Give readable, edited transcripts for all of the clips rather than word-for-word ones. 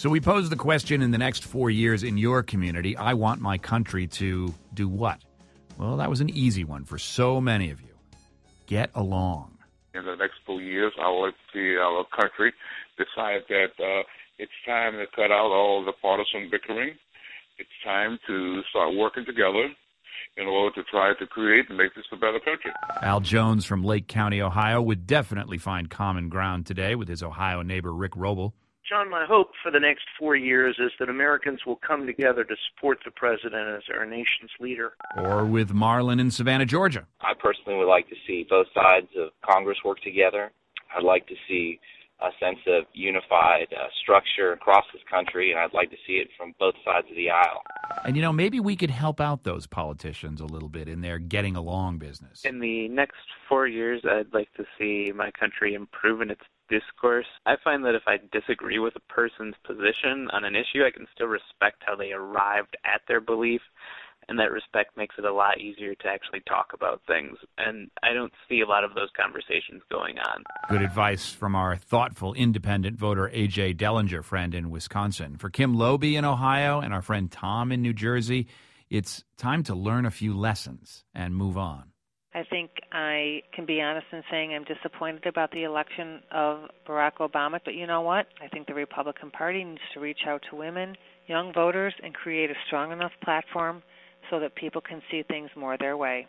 So we pose the question, in the next 4 years in your community, I want my country to do what? Well, that was an easy one for so many of you. Get along. In the next 4 years, I would see our country decide that it's time to cut out all the partisan bickering. It's time to start working together in order to try to create and make this a better country. Al Jones from Lake County, Ohio, would definitely find common ground today with his Ohio neighbor Rick Roble. John, my hope for the next 4 years is that Americans will come together to support the president as our nation's leader. Or with Marlon in Savannah, Georgia. I personally would like to see both sides of Congress work together. I'd like to see a sense of unified structure across this country, and I'd like to see it from both sides of the aisle. And, maybe we could help out those politicians a little bit in their getting along business. In the next 4 years, I'd like to see my country improve in its discourse. I find that if I disagree with a person's position on an issue, I can still respect how they arrived at their belief, and that respect makes it a lot easier to actually talk about things. And I don't see a lot of those conversations going on. Good advice from our thoughtful independent voter A.J. Dellinger friend in Wisconsin. For Kim Lobe in Ohio and our friend Tom in New Jersey, it's time to learn a few lessons and move on. I think I can be honest in saying I'm disappointed about the election of Barack Obama, but you know what? I think the Republican Party needs to reach out to women, young voters, and create a strong enough platform so that people can see things more their way.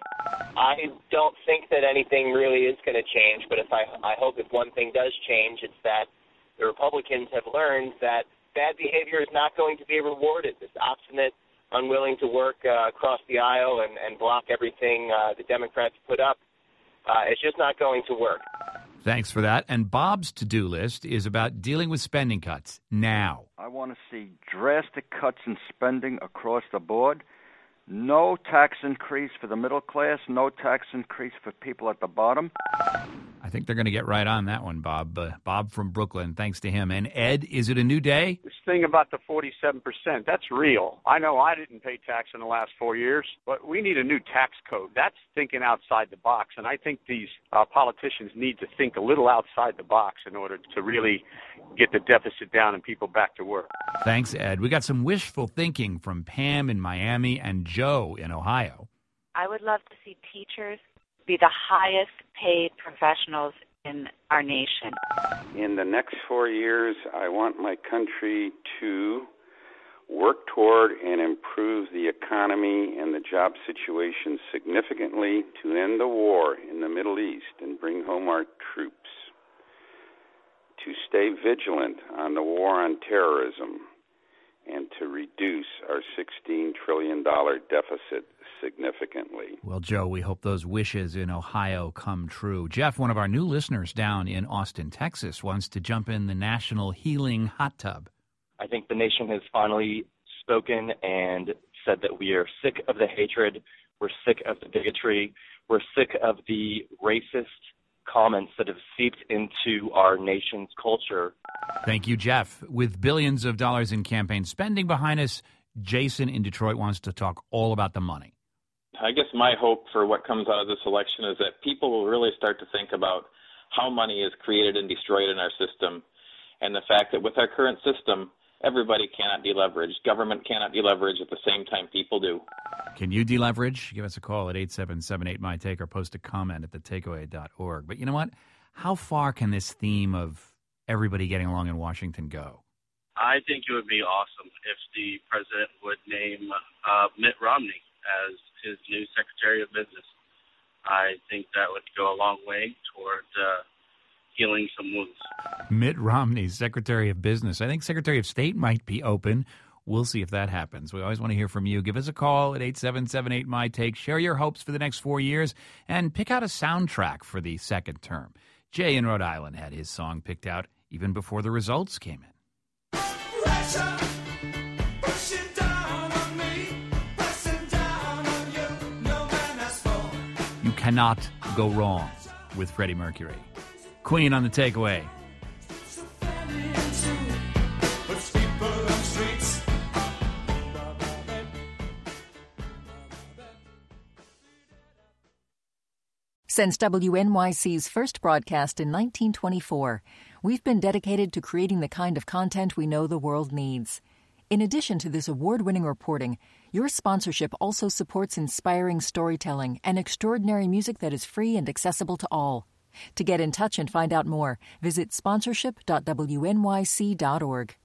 I don't think that anything really is going to change, but I hope if one thing does change, it's that the Republicans have learned that bad behavior is not going to be rewarded. This obstinate, unwilling to work across the aisle and block everything the Democrats put up, it's just not going to work. Thanks for that. And Bob's to-do list is about dealing with spending cuts now. I want to see drastic cuts in spending across the board. No tax increase for the middle class, no tax increase for people at the bottom. I think they're going to get right on that one, Bob. Bob from Brooklyn, thanks to him. And Ed, is it a new day? This thing about the 47%, that's real. I know I didn't pay tax in the last 4 years, but we need a new tax code. That's thinking outside the box, and I think these politicians need to think a little outside the box in order to really get the deficit down and people back to work. Thanks, Ed. We got some wishful thinking from Pam in Miami and Joe in Ohio. I would love to see teachers be the highest paid professionals in our nation. In the next 4 years, I want my country to work toward and improve the economy and the job situation significantly, to end the war in the Middle East and bring home our troops, to stay vigilant on the war on terrorism, and to reduce our $16 trillion deficit significantly. Well, Joe, we hope those wishes in Ohio come true. Jeff, one of our new listeners down in Austin, Texas, wants to jump in the National Healing Hot Tub. I think the nation has finally spoken and said that we are sick of the hatred, we're sick of the bigotry, we're sick of the racist comments that have seeped into our nation's culture. Thank you, Jeff. With billions of dollars in campaign spending behind us, Jason in Detroit wants to talk all about the money. I guess my hope for what comes out of this election is that people will really start to think about how money is created and destroyed in our system, and the fact that with our current system, everybody cannot deleverage. Government cannot deleverage at the same time people do. Can you deleverage? Give us a call at 877-8MY-TAKE or post a comment at thetakeaway.org. But you know what? How far can this theme of everybody getting along in Washington go? I think it would be awesome if the president would name Mitt Romney as his new Secretary of Business. I think that would go a long way toward healing some wounds. Mitt Romney, Secretary of Business. I think Secretary of State might be open. We'll see if that happens. We always want to hear from you. Give us a call at 877-8MY-TAKE. Share your hopes for the next 4 years and pick out a soundtrack for the second term. Jay in Rhode Island had his song picked out even before the results came in. Pressure, pushing down on me, pressing down on you, no man has fallen. You cannot go wrong with Freddie Mercury. Queen on the takeaway. Since WNYC's first broadcast in 1924, we've been dedicated to creating the kind of content we know the world needs. In addition to this award-winning reporting, your sponsorship also supports inspiring storytelling and extraordinary music that is free and accessible to all. To get in touch and find out more, visit sponsorship.wnyc.org.